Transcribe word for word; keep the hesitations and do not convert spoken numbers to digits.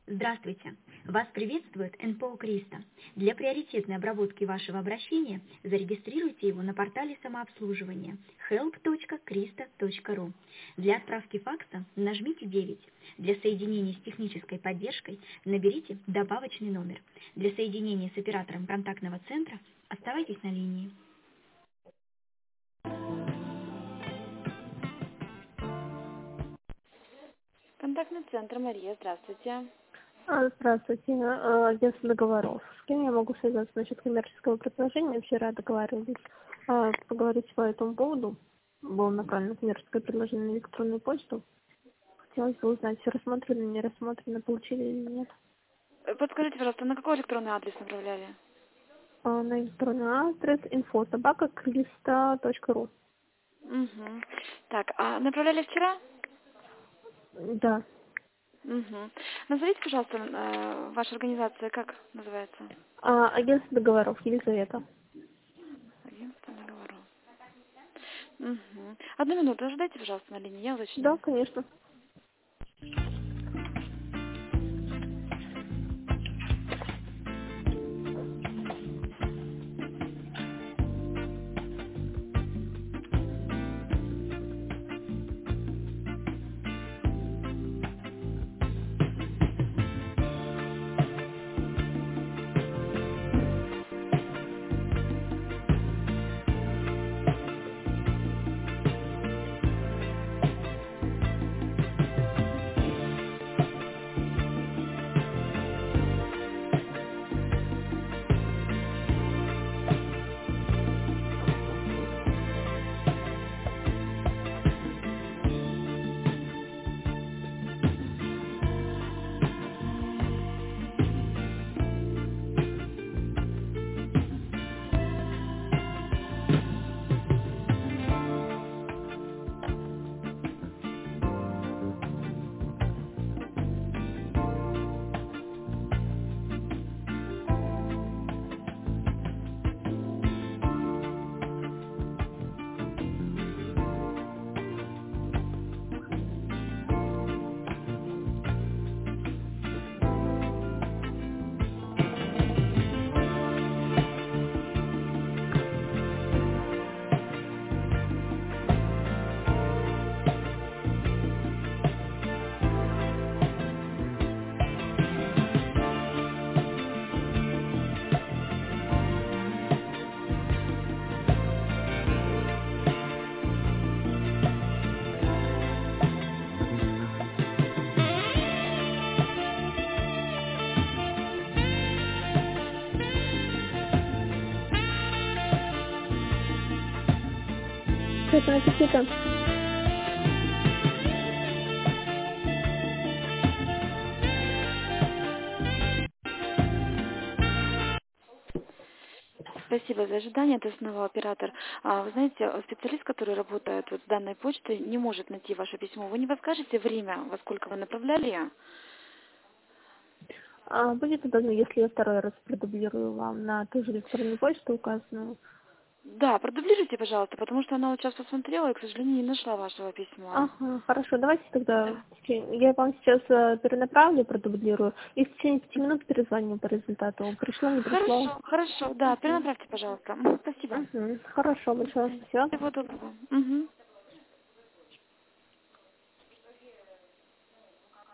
Здравствуйте! Вас приветствует эн пэ о Криста. Для приоритетной обработки вашего обращения зарегистрируйте его на портале самообслуживания help точка krista точка ru. Для отправки факса нажмите девять. Для соединения с технической поддержкой наберите добавочный номер. Для соединения с оператором контактного центра оставайтесь на линии. Контактный центр, Мария, здравствуйте. А, Здравствуйте, а, агентство договоров. С кем я могу связаться насчет коммерческого предложения? Вчера договаривались а, поговорить по этому поводу. Было направлено коммерческое предложение на электронную почту. Хотелось бы узнать, все рассмотрено, не рассмотрено, получили или нет. Э, Подскажите, пожалуйста, на какой электронный адрес направляли? А, На электронный адрес инфо собака криста точка ру. Угу. Так, а направляли вчера? Да. Угу. Назовите, пожалуйста, э, ваша организация, как называется? А, Агентство договоров, Елизавета. Агентство договоров. Угу. Одну минуту, ожидайте, пожалуйста, на линии, я Да, уточню. конечно. Приятного аппетита. Спасибо за ожидание, это снова оператор. А, вы знаете, специалист, который работает вот с данной почтой, не может найти ваше письмо. Вы не подскажете время, во сколько вы направляли ее? А, будет удобно, если я второй раз продублирую вам на ту же электронную почту указанную. Да, продублируйте, пожалуйста, потому что она вот сейчас посмотрела и, к сожалению, не нашла вашего письма. Ага, хорошо, давайте тогда, Да. в течение- я вам сейчас э, перенаправлю, продублирую, и в течение пяти минут перезвоню по результату. Пришло, не пришло. Хорошо, хорошо, да, Угу. перенаправьте, пожалуйста. Мгм, спасибо. Угу. Хорошо, большое спасибо. Всего доброго. Мгм.